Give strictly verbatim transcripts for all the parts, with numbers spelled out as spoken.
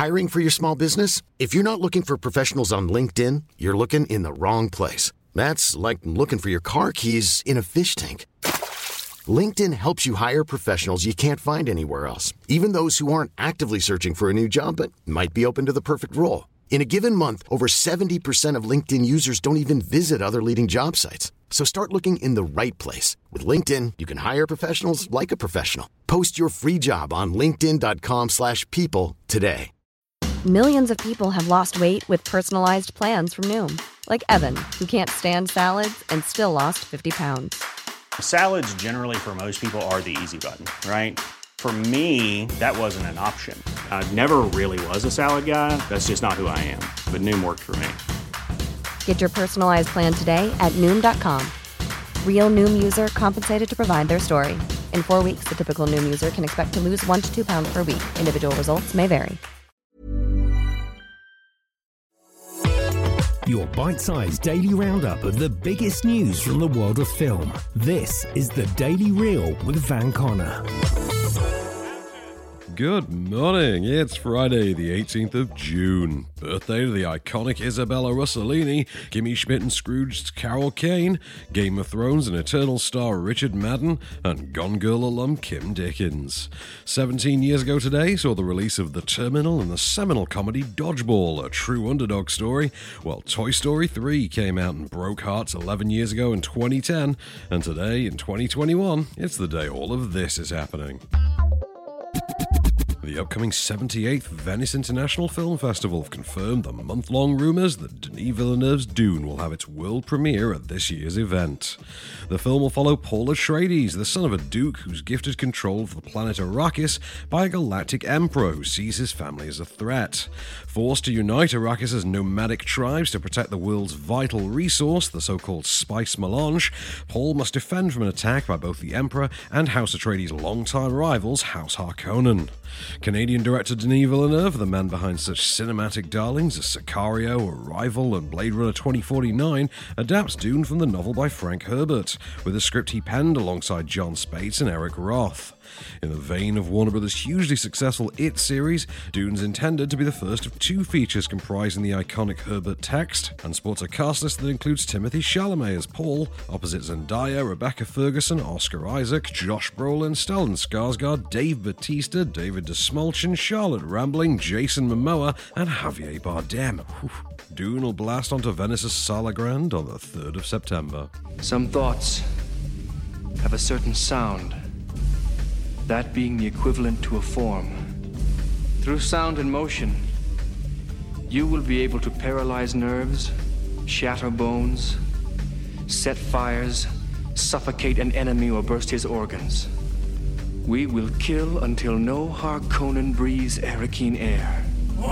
Hiring for your small business? If you're not looking for professionals on LinkedIn, you're looking in the wrong place. That's like looking for your car keys in a fish tank. LinkedIn helps you hire professionals you can't find anywhere else, even those who aren't actively searching for a new job but might be open to the perfect role. In a given month, over seventy percent of LinkedIn users don't even visit other leading job sites. So start looking in the right place. With LinkedIn, you can hire professionals like a professional. Post your free job on linkedin.com slash people today. Millions of people have lost weight with personalized plans from Noom. Like Evan, who can't stand salads and still lost fifty pounds. Salads generally for most people are the easy button, right? For me, that wasn't an option. I never really was a salad guy. That's just not who I am. But Noom worked for me. Get your personalized plan today at Noom dot com. Real Noom user compensated to provide their story. In four weeks, the typical Noom user can expect to lose one to two pounds per week. Individual results may vary. Your bite-sized daily roundup of the biggest news from the world of film. This is The Daily Reel with Van Connor. Good morning, it's Friday the eighteenth of June. Birthday to the iconic Isabella Rossellini, Kimmy Schmidt and Scrooge's Carol Kane, Game of Thrones and Eternal star Richard Madden, and Gone Girl alum Kim Dickens. seventeen years ago today saw the release of The Terminal and the seminal comedy Dodgeball, a true underdog story, while Toy Story three came out and broke hearts eleven years ago in twenty ten, and today in twenty twenty-one, it's the day all of this is happening. The upcoming seventy-eighth Venice International Film Festival have confirmed the month-long rumours that Denis Villeneuve's Dune will have its world premiere at this year's event. The film will follow Paul Atreides, the son of a duke who's gifted control of the planet Arrakis by a galactic emperor who sees his family as a threat. Forced to unite Arrakis' nomadic tribes to protect the world's vital resource, the so-called Spice Melange, Paul must defend from an attack by both the Emperor and House Atreides' longtime rivals, House Harkonnen. Canadian director Denis Villeneuve, the man behind such cinematic darlings as Sicario, Arrival, and Blade Runner twenty forty-nine, adapts Dune from the novel by Frank Herbert, with a script he penned alongside John Spates and Eric Roth. In the vein of Warner Brothers' hugely successful It series, Dune's intended to be the first of two features comprising the iconic Herbert text, and sports a cast list that includes Timothée Chalamet as Paul, opposite Zendaya, Rebecca Ferguson, Oscar Isaac, Josh Brolin, Stellan Skarsgård, Dave Bautista, David DeSmulchin, Charlotte Rampling, Jason Momoa, and Javier Bardem. Whew. Dune will blast onto Venice's Sala Grande on the third of September. Some thoughts have a certain sound, that being the equivalent to a form. Through sound and motion, you will be able to paralyze nerves, shatter bones, set fires, suffocate an enemy or burst his organs. We will kill until no Harkonnen breathes Arakeen air.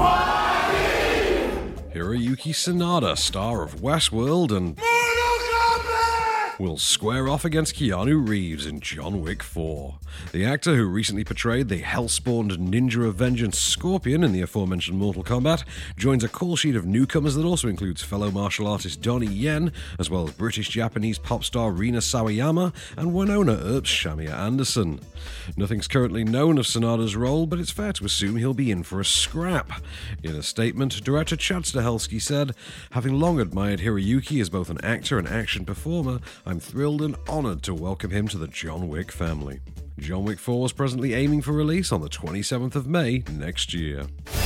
Hiroyuki Sanada, star of Westworld and will square off against Keanu Reeves in John Wick four. The actor, who recently portrayed the hell-spawned ninja of vengeance Scorpion in the aforementioned Mortal Kombat, joins a call sheet of newcomers that also includes fellow martial artist Donnie Yen, as well as British-Japanese pop star Rina Sawayama and Winona Earp's Shamia Anderson. Nothing's currently known of Sanada's role, but it's fair to assume he'll be in for a scrap. In a statement, director Chad Stahelski said, "Having long admired Hiroyuki as both an actor and action performer, I'm thrilled and honoured to welcome him to the John Wick family." John Wick four is presently aiming for release on the twenty-seventh of May next year.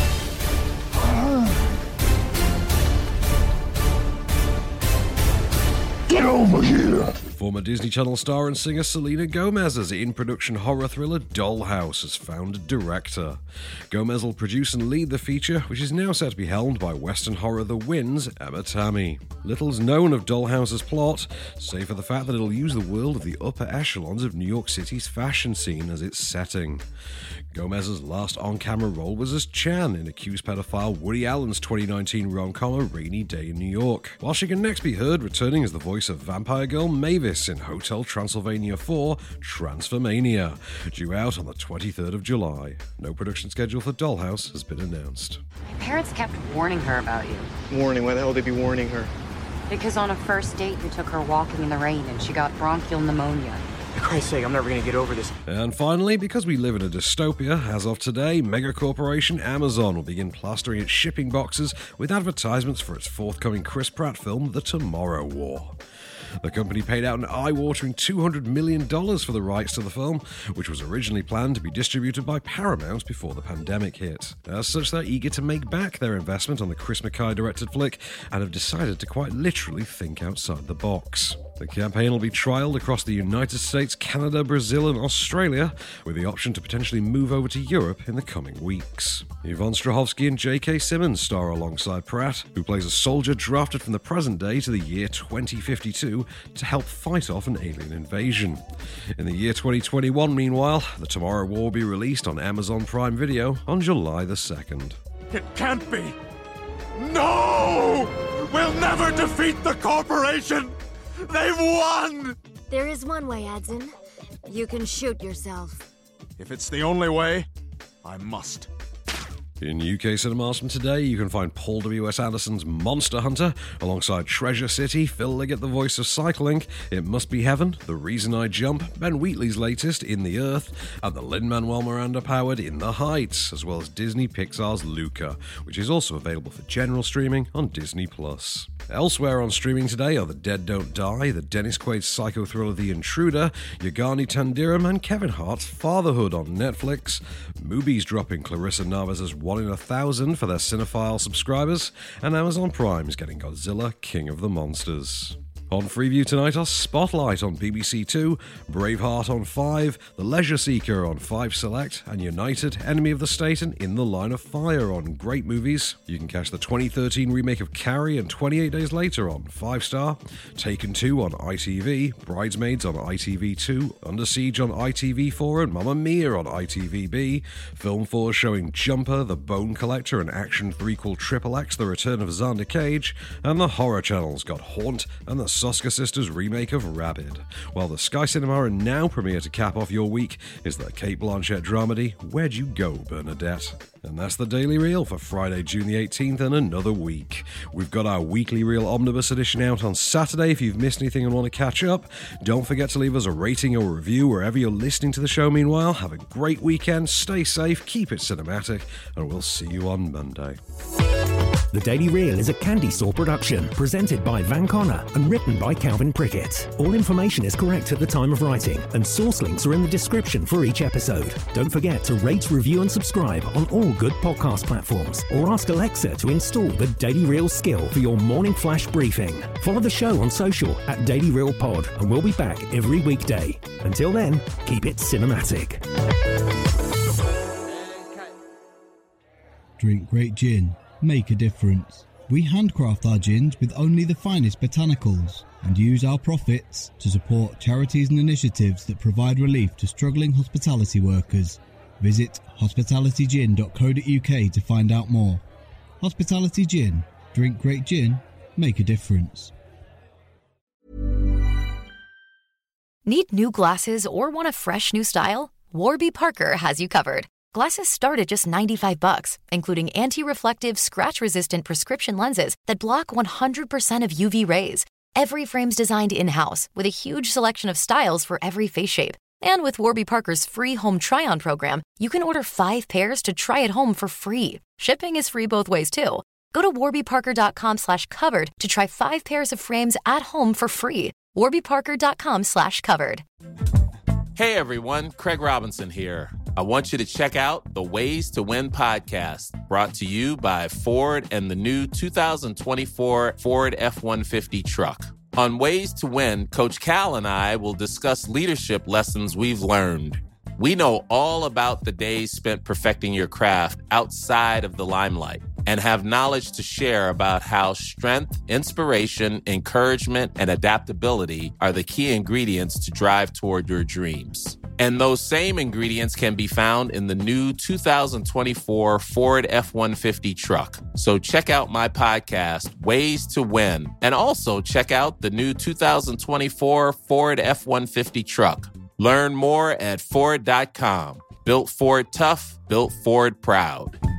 Get over here! Former Disney Channel star and singer Selena Gomez's in-production horror thriller Dollhouse has found a director. Gomez will produce and lead the feature, which is now set to be helmed by Western horror The Wind's Emma Tammy. Little's known of Dollhouse's plot, save for the fact that it'll use the world of the upper echelons of New York City's fashion scene as its setting. Gomez's last on-camera role was as Chan in accused pedophile Woody Allen's twenty nineteen rom-com A Rainy Day in New York, while she can next be heard returning as the voice of vampire girl Mavis in Hotel Transylvania four Transformania, due out on the twenty-third of July. No production schedule for Dollhouse has been announced. My parents kept warning her about you. Warning? Why the hell would they be warning her? Because on a first date you took her walking in the rain and she got bronchial pneumonia. For Christ's sake, I'm never going to get over this. And finally, because we live in a dystopia, as of today, megacorporation Amazon will begin plastering its shipping boxes with advertisements for its forthcoming Chris Pratt film, The Tomorrow War. The company paid out an eye-watering two hundred million dollars for the rights to the film, which was originally planned to be distributed by Paramount before the pandemic hit. As such, they're eager to make back their investment on the Chris McKay-directed flick and have decided to quite literally think outside the box. The campaign will be trialled across the United States, Canada, Brazil and Australia, with the option to potentially move over to Europe in the coming weeks. Yvonne Strahovski and J K. Simmons star alongside Pratt, who plays a soldier drafted from the present day to the year twenty fifty-two to help fight off an alien invasion. In the year twenty twenty-one, meanwhile, The Tomorrow War will be released on Amazon Prime Video on July the second. It can't be! No! We'll never defeat the corporation! They've won! There is one way, Adson. You can shoot yourself. If it's the only way, I must. In U K cinemas from today, you can find Paul W S Anderson's Monster Hunter, alongside Treasure City, Phil Liggett, the voice of Cycling, It Must Be Heaven, The Reason I Jump, Ben Wheatley's latest, In the Earth, and the Lin-Manuel Miranda-powered In the Heights, as well as Disney Pixar's Luca, which is also available for general streaming on Disney plus. Elsewhere on streaming today are The Dead Don't Die, the Dennis Quaid psycho thriller The Intruder, Yagani Tandiram and Kevin Hart's Fatherhood on Netflix, Mubi's dropping Clarissa Navas' One in a Thousand for their cinephile subscribers, and Amazon Prime's getting Godzilla King of the Monsters. On Freeview tonight are Spotlight on B B C Two, Braveheart on five, The Leisure Seeker on five Select, and United, Enemy of the State and In the Line of Fire on Great Movies. You can catch the twenty thirteen remake of Carrie and twenty-eight Days Later on five Star, Taken two on I T V, Bridesmaids on I T V two, Under Siege on I T V four and Mamma Mia on I T V B, Film four showing Jumper, The Bone Collector and action threequel Triple X, The Return of Xander Cage, and the Horror Channel's got Haunt and the Soska Sisters remake of Rabid, while the Sky Cinema and Now premiere to cap off your week is the Cate Blanchett dramedy Where'd You Go, Bernadette? And that's the Daily Reel for Friday, June the eighteenth, and another week. We've got our weekly Reel Omnibus edition out on Saturday. If you've missed anything and want to catch up, don't forget to leave us a rating or a review wherever you're listening to the show. Meanwhile, have a great weekend, stay safe, keep it cinematic, and we'll see you on Monday. The Daily Reel is a Candy Store production, presented by Van Connor and written by Calvin Prickett. All information is correct at the time of writing, and source links are in the description for each episode. Don't forget to rate, review and subscribe on all good podcast platforms, or ask Alexa to install the Daily Reel skill for your morning flash briefing. Follow the show on social at Daily Reel Pod, and we'll be back every weekday. Until then, keep it cinematic. Drink great gin. Make a difference. We handcraft our gins with only the finest botanicals and use our profits to support charities and initiatives that provide relief to struggling hospitality workers. Visit hospitality gin dot co dot uk to find out more. Hospitality Gin. Drink great gin. Make a difference. Need new glasses or want a fresh new style? Warby Parker has you covered. Glasses start at just ninety-five bucks, including anti-reflective, scratch-resistant prescription lenses that block one hundred percent of U V rays. Every frame's designed in-house with a huge selection of styles for every face shape. And with Warby Parker's free home try-on program, you can order five pairs to try at home for free. Shipping is free both ways, too. Go to warby parker dot com slash covered to try five pairs of frames at home for free. warby parker dot com slash covered. Hey, everyone. Craig Robinson here. I want you to check out the Ways to Win podcast, brought to you by Ford and the new two thousand twenty-four Ford F one fifty truck. On Ways to Win, Coach Cal and I will discuss leadership lessons we've learned. We know all about the days spent perfecting your craft outside of the limelight and have knowledge to share about how strength, inspiration, encouragement, and adaptability are the key ingredients to drive toward your dreams. And those same ingredients can be found in the new two thousand twenty-four Ford F one fifty truck. So check out my podcast, Ways to Win, and also check out the new two thousand twenty-four Ford F one fifty truck. Learn more at Ford dot com. Built Ford tough, built Ford proud.